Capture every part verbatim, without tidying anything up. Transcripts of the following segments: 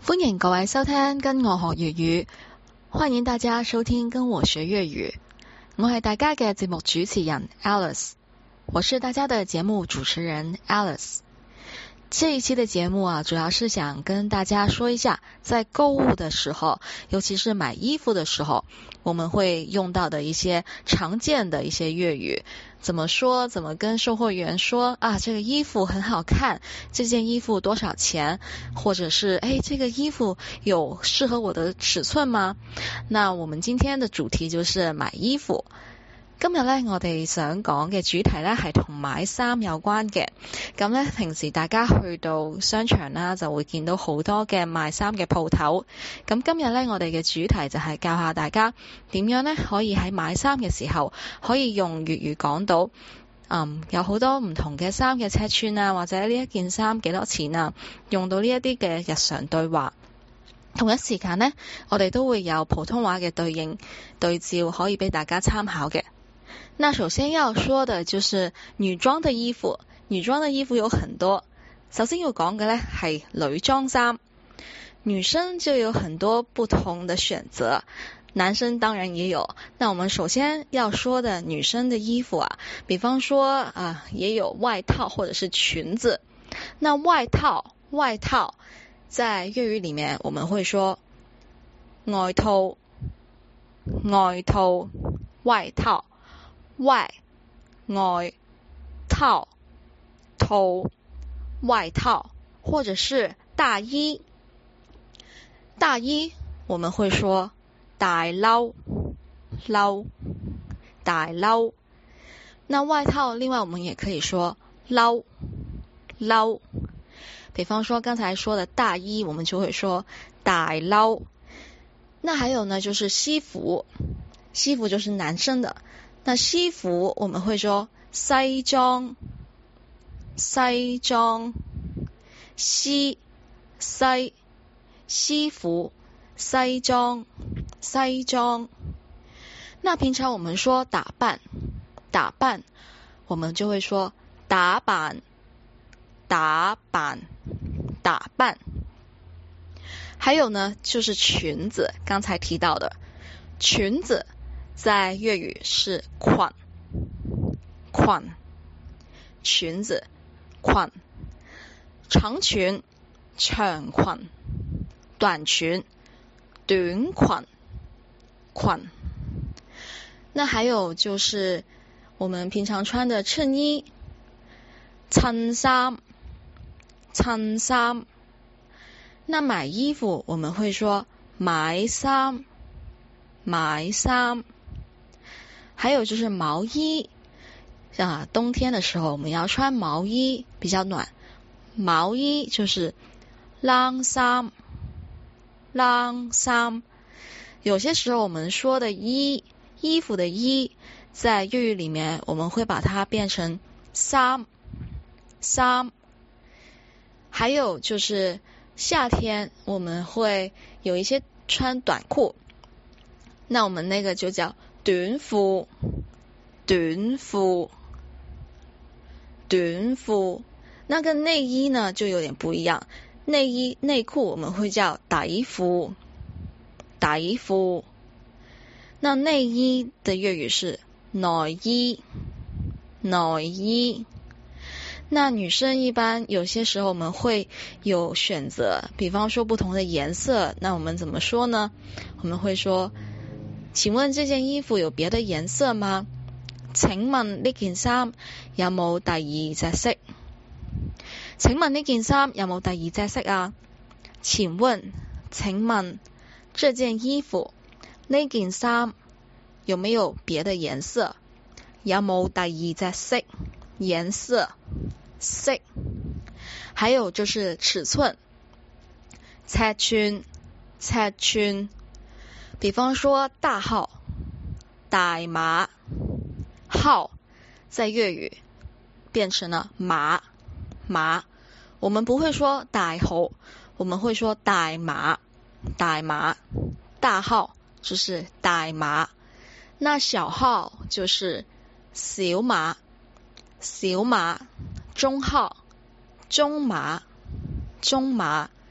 歡迎各位收聽跟我學粵語，歡迎大家收聽跟我學粵語。我係大家嘅節目主持人 Alice， 我是大家的節目主持人 Alice。這一期的節目啊，主要是想跟大家說一下，在購物的時候，尤其是買衣服的時候，我們會用到的一些常見的一些粵語，怎麼說，怎麼跟售貨員說啊，這個衣服很好看，這件衣服多少錢，或者是誒，這個衣服有適合我的尺寸嗎？那我們今天的主題就是買衣服。今日呢，我哋想講嘅主題呢係同買衫有關嘅。咁呢，平時大家去到商場啦，就會見到好多嘅賣衫嘅鋪頭。咁今日呢，我哋嘅主題就係教下大家點樣呢可以喺買衫嘅時候可以用粵語講到，嗯，有好多唔同嘅衫嘅尺寸啊，或者呢一件衫幾多錢啊，用到呢一啲嘅日常對話。同一時間呢，我哋都會有普通話嘅對應對照可以俾大家參考嘅。那首先要說的就是女裝的衣服，女裝的衣服有很多。首先要講嘅呢係女裝衫，女生就有很多不同的選擇，男生當然也有。那我們首先要說的女生的衣服啊，比方說啊，也有外套或者是裙子。那外套，外套在粵語裡面我們會說外套，外套，外套。外外套套外套，或者是大衣，大衣我們會說大褸，褸，大褸。那外套另外我們也可以說褸，褸。比方說剛才說的大衣，我們就會說大褸。那還有呢，就是西服，西服就是男生的。那西服我們會說西裝，西裝，西西西服，西裝，西裝。那平常我們說打扮，打扮我們就會說打扮，打扮，打扮。還有呢，就是裙子，剛才提到的裙子在粵語是裙，裙，裙子，裙。長裙，長裙，短裙，短裙，裙。那還有就是我們平常穿的襯衣，襯衫，襯衫。那買衣服我們會說買衫，買衫。還有就是毛衣啊，冬天的時候我們要穿毛衣，比較暖。毛衣就是冷衫，冷衫。有些時候我們說的衣，衣服的衣，在粵語裡面我們會把它變成衫，衫。還有就是夏天我們會有一些穿短褲，那我們那個就叫短褲，短褲，短褲。那跟內衣呢就有點不一樣，內衣內褲我們會叫底褲，底褲。那內衣的粵語是內衣，內衣。那女生一般有些時候我們會有選擇，比方說不同的顏色，那我們怎麼說呢？我們會說，請問這件衣服有別的顏色嗎？請問呢件衫有冇第二隻色？請問呢件衫有冇第二隻色啊？請問，請問這件衣服呢件衫有沒有別的顏色？有冇第二隻色？顏色，色。還有就是尺寸，尺寸，尺寸。比方說大號，大碼，號在粵語變成了碼，碼。我們不會說大號，我們會說大碼，大碼。大號就是大碼，那小號就是小碼，小碼。中號，中碼，中碼。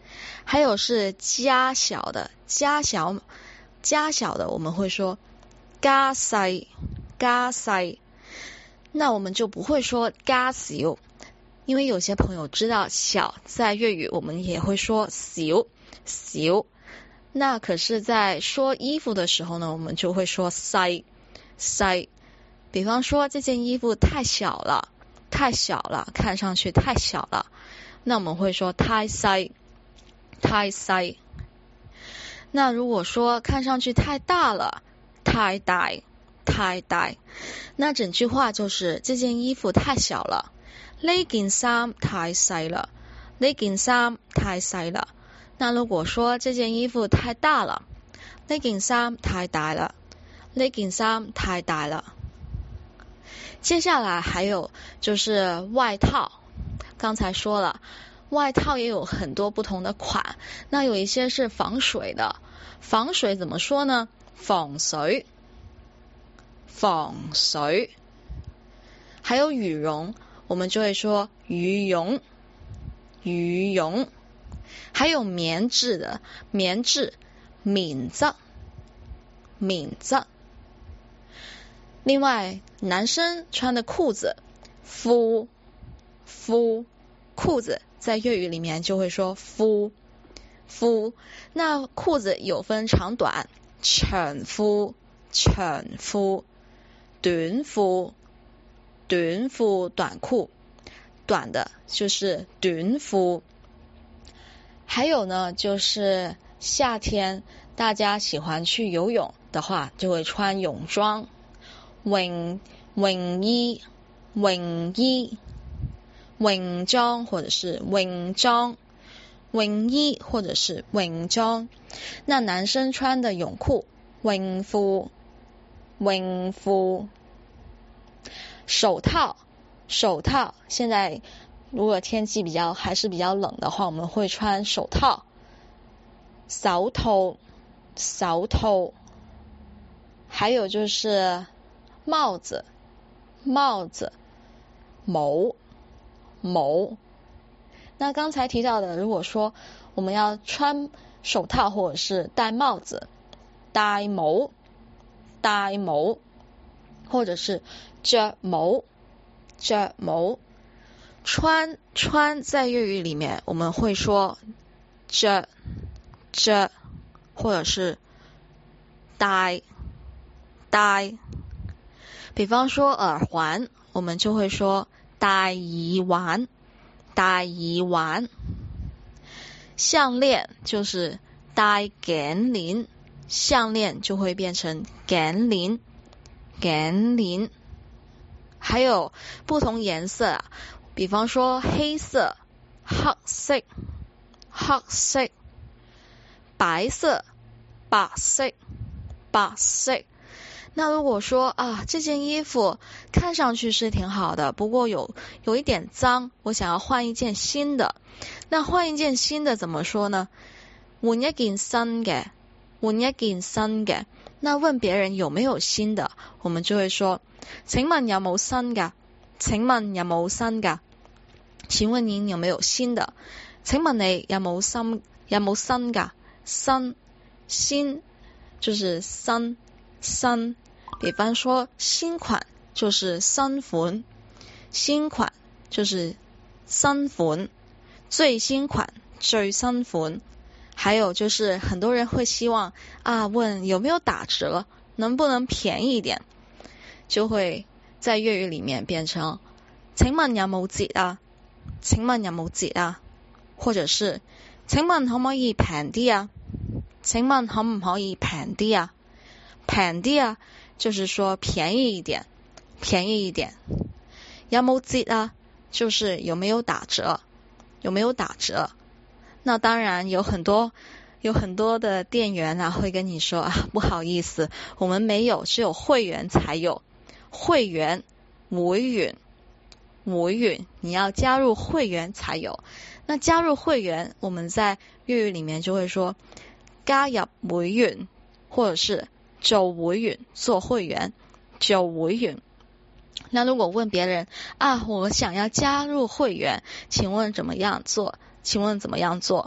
还有是加小的，加小加小的我们会说加細加細，那我们就不会说加小，因為有些朋友知道小在粵語我們也會說小小，那可是在說衣服的時候呢，我們就會說細細。比方說這件衣服太小了，太小了，看上去太小了，那我們會說太細太細。那如果說看上去太大了，太大太大，那整句話就是這件衣服太小了，呢件衫太細了，呢件衫太細了。那如果說這件衣服太大了，呢件衫太大了，呢件衫太大了。接下來還有就是外套，剛才說了外套也有很多不同的款，那有一些是防水的，防水怎麼說呢？防水防水。還有羽絨，我們就會說羽絨羽絨。還有棉質的，棉質棉質棉質。另外男生穿的褲子褲褲，褲子在粵語裡面就會說褲褲。那褲子有分長短，長褲長褲，短褲短褲短褲，短的就是短褲。還有呢，就是夏天大家喜歡去游泳的話，就會穿泳裝，泳泳衣泳衣泳裝或者是泳裝，泳衣或者是泳裝。那男生穿的泳褲泳褲泳褲。手套手套，現在如果天氣比較還是比較冷的話，我們會穿手套手套手套。還有就是帽子帽子帽帽。那剛才提到的，如果說我們要穿手套或者是戴帽子，戴帽戴帽，或者是着帽着帽。穿穿在粵語裡面我們會說着着，或者是戴戴。比方說耳環，我們就會說戴耳環戴耳環。項鏈就是戴頸鏈，項鏈就會變成頸鏈頸鏈。還有不同顏色啊，比方說黑色黑色黑色，白色白色白色。那如果說啊，這件衣服看上去是挺好的，不過有有一點髒，我想要換一件新的。那換一件新的怎麼說呢？換一件新嘅換一件新嘅。那問別人有沒有新的，我們就會說請問有冇新㗎？請問有冇新㗎？請問您有沒有新的？請問你有冇新有冇新㗎？新新就是新新。比方說新款就是新款，新款就是新款，最新款最新款。還有就是很多人會希望啊，問有沒有打折，能不能便宜一點，就會在粵語裡面變成請問有冇折啊？請問有冇折啊？或者是請問可唔可以平啲啊？請問可唔可以平啲啊？平啲啊就是說便宜一點便宜一點。有冇折啊就是有沒有打折有沒有打折。那當然有很多有很多的店員啊會跟你說啊，不好意思，我們沒有，只有會員才有。會員會員會員，你要加入會員才有。那加入會員，我們在粵語裡面就會說加入會員，或者是做會員做會員做會員。那如果問別人啊，我想要加入會員，請問怎麼樣做？請問怎麼樣做？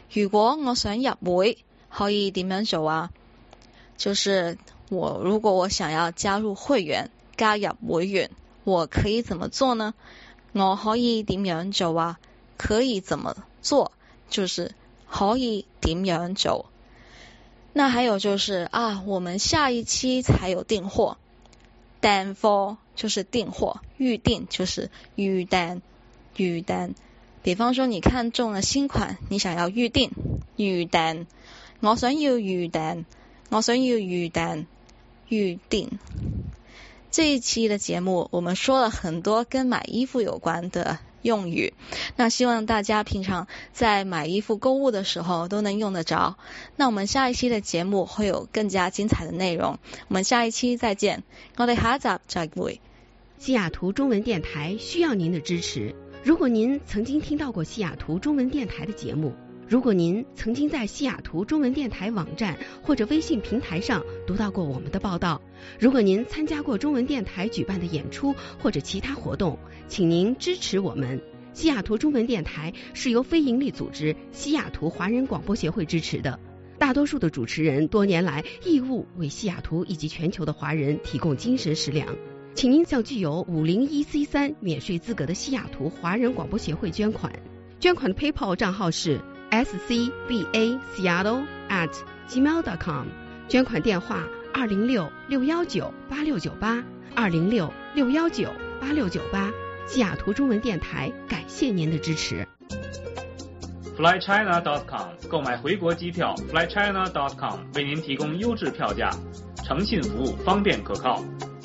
如果我想入會，可以點樣做啊？就是我如果我想要加入會員，加入會員，我可以怎麼做呢？我可以點樣做啊？可以怎麼做？就是可以點樣做。那還有就是啊，我們下一期才有訂貨，訂貨就是訂貨，預訂就是預訂，預訂。比方說你看中了新款，你想要預訂，預訂，我想要預訂，我想要預訂，預訂。這一期的節目我們說了很多跟買衣服有關的用語，那希望大家平常在買衣服購物的時候都能用得着。那我們下一期的節目會有更加精彩的內容，我們下一期再見，我哋下一集再會。 西雅圖中文電台需要您的支持。如果您曾經聽到過西雅圖中文電台的節目，如果您曾經在西雅圖中文電台網站或者微信平台上讀到過我們的報道，如果您參加過中文電台舉辦的演出或者其他活動，請您支持我們。西雅圖中文電台是由非營利組織西雅圖華人廣播協會支持的，大多數的主持人多年來義務為西雅圖以及全球的華人提供精神食糧。請您向具有五零一 C 三免稅資格的西雅圖華人廣播協會捐款，捐款的 PayPal 賬號是 s c b a seattle at gmail dot com， 捐款電話二零六六一九八六九八二零六六一九八六九八。西雅圖中文電台感謝您的支持。 fly china dot com 購買回國機票 fly china dot com 為您提供優質票價，誠信服務，方便可靠。